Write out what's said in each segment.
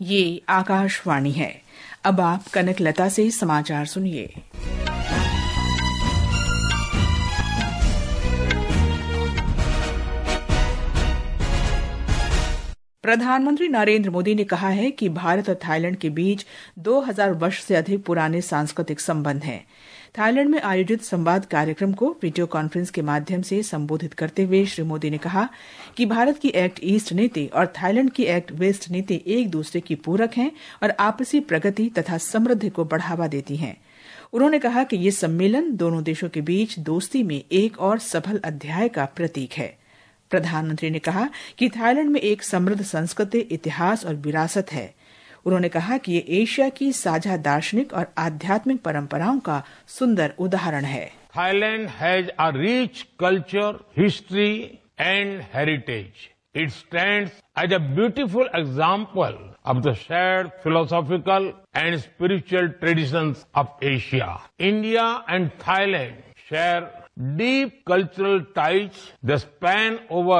ये आकाशवाणी है। अब आप कनकलता से समाचार सुनिए। प्रधानमंत्री नरेंद्र मोदी ने कहा है कि भारत और थाईलैंड के बीच 2000 वर्ष से अधिक पुराने सांस्कृतिक संबंध हैं। थाईलैंड में आयोजित संवाद कार्यक्रम को वीडियो कॉन्फ्रेंस के माध्यम से संबोधित करते हुए श्री मोदी ने कहा कि भारत की एक्ट ईस्ट नीति और थाईलैंड की एक्ट वेस्ट नीति एक दूसरे की पूरक हैं और आपसी प्रगति तथा समृद्धि को बढ़ावा देती हैं। उन्होंने कहा कि ये सम्मेलन दोनों देशों के बीच दोस्ती में एक और सफल अध्याय का प्रतीक है। प्रधानमंत्री ने कहा कि थाईलैंड में एक समृद्ध संस्कृति, इतिहास और विरासत है। उन्होंने कहा कि ये एशिया की साझा दार्शनिक और आध्यात्मिक परंपराओं का सुंदर उदाहरण है। Thailand has a rich culture, history and heritage. It stands as a beautiful example of the shared philosophical and spiritual traditions of Asia. India and Thailand share deep cultural ties that span over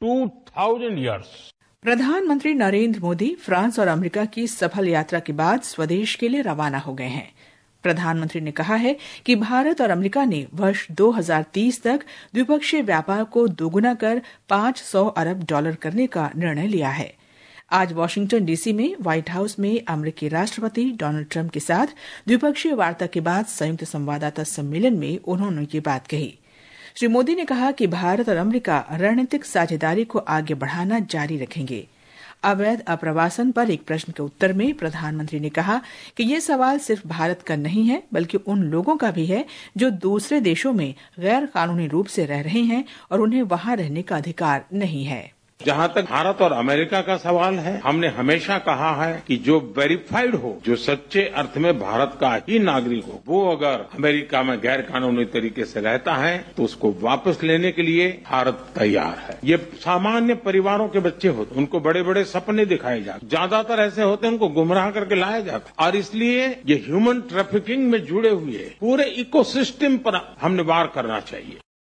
2000 years. प्रधानमंत्री Narendra Modi France और America की सफल यात्रा के बाद स्वदेश के लिए रवाना हो गए हैं। प्रधानमंत्री ने कहा है कि भारत और अमेरिका ने वर्ष 2030 तक द्विपक्षीय व्यापार को दोगुना कर $500 अरब करने का निर्णय लिया है। आज वाशिंगटन डीसी में व्हाइट हाउस में अमेरिकी राष्ट्रपति डोनाल्ड ट्रंप के साथ द्विपक्षीय वार्ता के बाद संयुक्त संवाददाता सम्मेलन में उन्होंने ये बात कही। श्री मोदी ने कहा कि भारत और अमेरिका रणनीतिक साझेदारी को आगे बढ़ाना जारी रखेंगे। अवैध अप्रवासन पर एक प्रश्न के उत्तर में प्रधानमंत्री ने कहा कि ये सवाल सिर्फ भारत का नहीं है, बल्कि उन लोगों का भी है जो दूसरे देशों में गैर कानूनी रूप से रह रहे हैं और उन्हें वहां रहने का अधिकार नहीं है। जहां तक भारत और अमेरिका का सवाल है, हमने हमेशा कहा है कि जो वेरीफाइड हो, जो सच्चे अर्थ में भारत का ही नागरिक हो, वो अगर अमेरिका में गैर कानूनी तरीके से रहता है तो उसको वापस लेने के लिए भारत तैयार है। ये सामान्य परिवारों के बच्चे होते, उनको बड़े बड़े सपने दिखाए जाते, ज्यादातर ऐसे होते हैं उनको गुमराह करके लाया जाता, और इसलिए ये ह्यूमन ट्रैफिकिंग में जुड़े हुए पूरे इकोसिस्टम पर हमने वार करना चाहिए।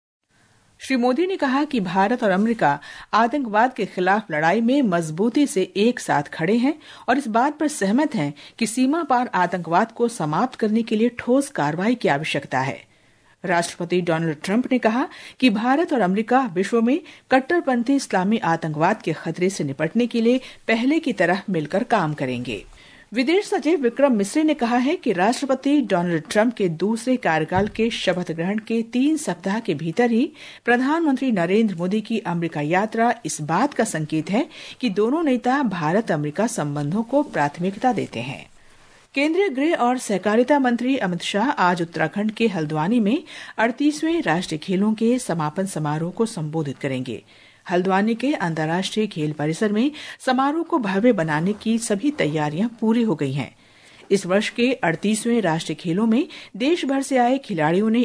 श्री मोदी ने कहा कि भारत और अमेरिका आतंकवाद के खिलाफ लड़ाई में मजबूती से एक साथ खड़े हैं और इस बात पर सहमत हैं कि सीमा पार आतंकवाद को समाप्त करने के लिए ठोस कार्रवाई की आवश्यकता है। राष्ट्रपति डोनाल्ड ट्रंप ने कहा कि भारत और अमेरिका विश्व में कट्टरपंथी इस्लामी आतंकवाद के खतरे से निपटने के लिए पहले की तरह मिलकर काम करेंगे। विदेश सचिव विक्रम मिस्री ने कहा है कि राष्ट्रपति डोनाल्ड ट्रंप के दूसरे कार्यकाल के शपथ ग्रहण के 3 सप्ताह के भीतर ही प्रधानमंत्री नरेंद्र मोदी की अमेरिका यात्रा इस बात का संकेत है कि दोनों नेता भारत अमेरिका संबंधों को प्राथमिकता देते हैं। केंद्रीय गृह और सहकारिता मंत्री अमित शाह आज उत्तराखंड के हल्द्वानी में 38वें राष्ट्रीय खेलों के समापन समारोह को संबोधित करेंगे। हल्द्वानी के अंतर्राष्ट्रीय खेल परिसर में समारोह को भव्य बनाने की सभी तैयारियां पूरी हो गई हैं। इस वर्ष के 38वें राष्ट्रीय खेलों में देश भर से आए खिलाड़ियों ने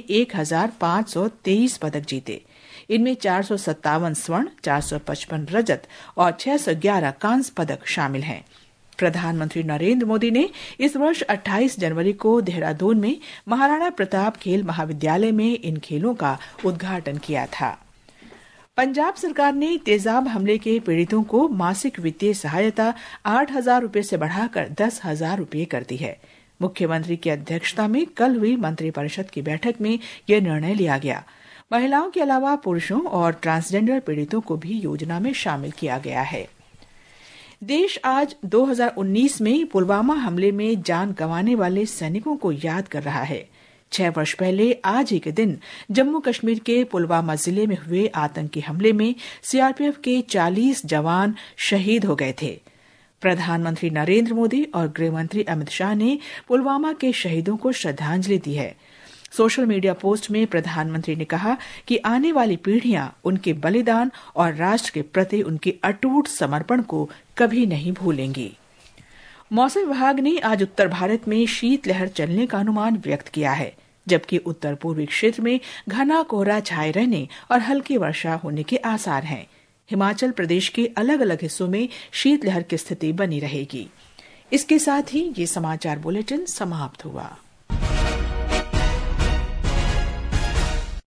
1523 पदक जीते। इनमें 457 स्वर्ण, 455 रजत और 611 कांस्य पदक शामिल हैं। प्रधानमंत्री नरेंद्र मोदी ने इस वर्ष 28 जनवरी को देहरादून में महाराणा प्रताप खेल महाविद्यालय में इन खेलों का उद्घाटन किया था। पंजाब सरकार ने तेजाब हमले के पीड़ितों को मासिक वित्तीय सहायता 8,000 रुपये से बढ़ाकर 10,000 रुपये कर दी है। मुख्यमंत्री की अध्यक्षता में कल हुई मंत्रिपरिषद की बैठक में यह निर्णय लिया गया। महिलाओं के अलावा पुरुषों और ट्रांसजेंडर पीड़ितों को भी योजना में शामिल किया गया है। देश आज 2019 में पुलवामा हमले में जान गंवाने वाले सैनिकों को याद कर रहा है। 6 वर्ष पहले आज ही के दिन जम्मू कश्मीर के पुलवामा जिले में हुए आतंकी हमले में सीआरपीएफ के 40 जवान शहीद हो गए थे। प्रधानमंत्री नरेंद्र मोदी और गृह मंत्री अमित शाह ने पुलवामा के शहीदों को श्रद्धांजलि दी है। सोशल मीडिया पोस्ट में प्रधानमंत्री ने कहा कि आने वाली पीढ़ियां उनके बलिदान और राष्ट्र के प्रति उनके अटूट समर्पण को कभी नहीं भूलेंगी। मौसम विभाग ने आज उत्तर भारत में शीतलहर चलने का अनुमान व्यक्त किया है, जबकि उत्तर पूर्वी क्षेत्र में घना कोहरा छाए रहने और हल्की वर्षा होने के आसार हैं। हिमाचल प्रदेश के अलग अलग हिस्सों में शीतलहर की स्थिति बनी रहेगी। इसके साथ ही ये समाचार बुलेटिन समाप्त हुआ।